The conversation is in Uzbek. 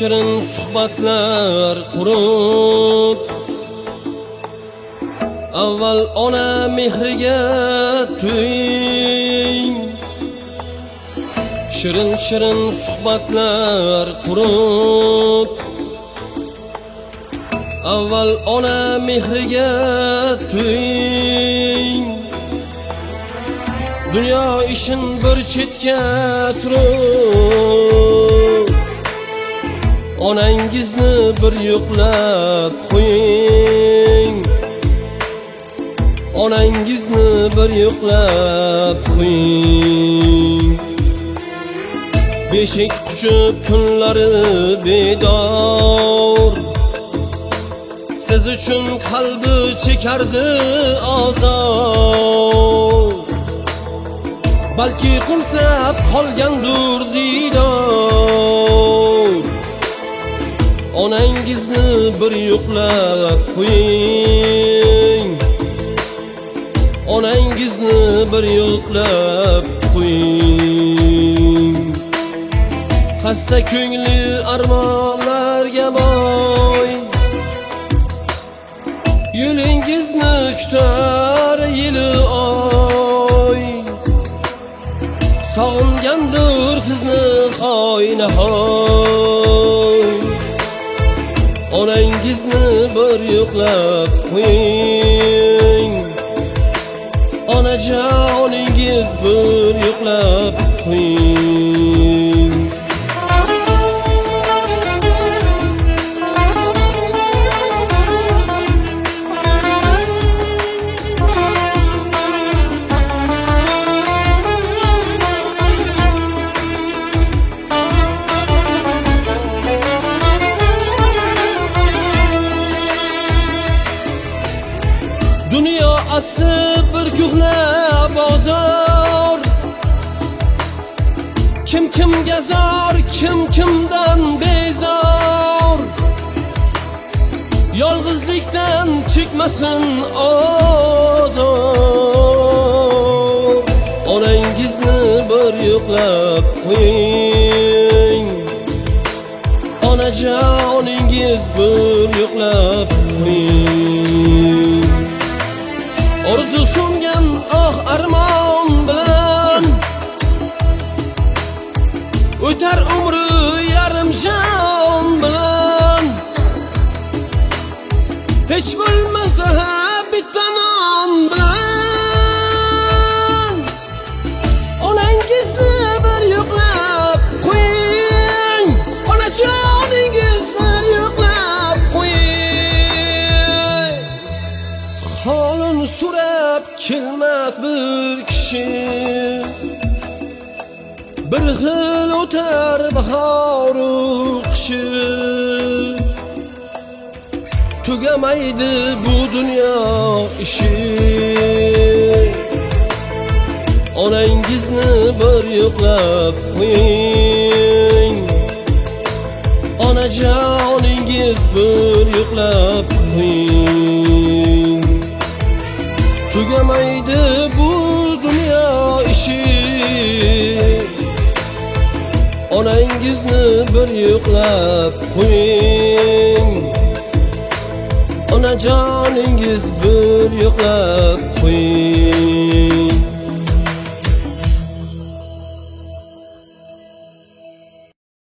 shirin suhbatlar qurib, avval ona mehriga to'ying. Shirin shirin suhbatlar qurib, avval ona mehriga to'ying. Dunyo ishin bir chetga surib, onangizni bir yo'qlab qo'ying. Onangizni bir yo'qlab qo'ying. Beshik quchib kunlari bedor, siz uchun qalbi chekardi azor. Balki qumsab qolgandur diydor. Onangizni bir yo'qlab qo'ying. Onangizni bir yo'qlab qo'ying. Xasta ko'ngli armonlarga boy, yo'lingizni kutar yili oy. Sog'ingandir sizni hoynahoy. Onangizni bir yo'qlab qo'ying. Onajoningiz bir yo'qlab qo'ying. Dunyo asli bir ko'hna bozor, kim kimga zor, kim kimdan bezor. Yolg'izlikdan chekmasin ozor. Onangizni bir yo'qlab qo'ying. Onajoningiz bir yo'qlab qo'ying. Orzu so'ngan armon bilan o'tar umri yarim jon bilan. Hech bo'lmasa bitta non bilan. Onangizni bir yo'qlab qo'ying. Onajoningiz bir yo'qlab qo'ying. Holin so'rab kelmas bir kishi, bir xil o'tar bahoru qishi. Tugamaydi bu dunyo ishi. Onangizni bir yo'qlab qo'ying. Onajoningiz bir yo'qlab qo'ying. Tugamaydi bu dunyo ishi. Onangizni bir yo'qlab qo'ying. Onajoningiz bir yo'qlab qo'ying.